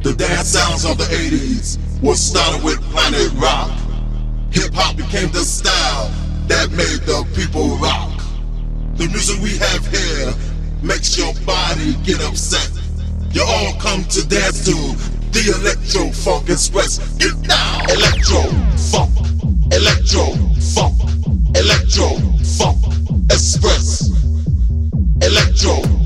The dance sounds of the 80s was started with Planet Rock. Hip-hop became the style that made the people rock. The music we have here makes your body get upset. You all come to dance to the Electro Funk Express. Get down! Electro Funk, Electro Funk, Electro Funk Express, Electro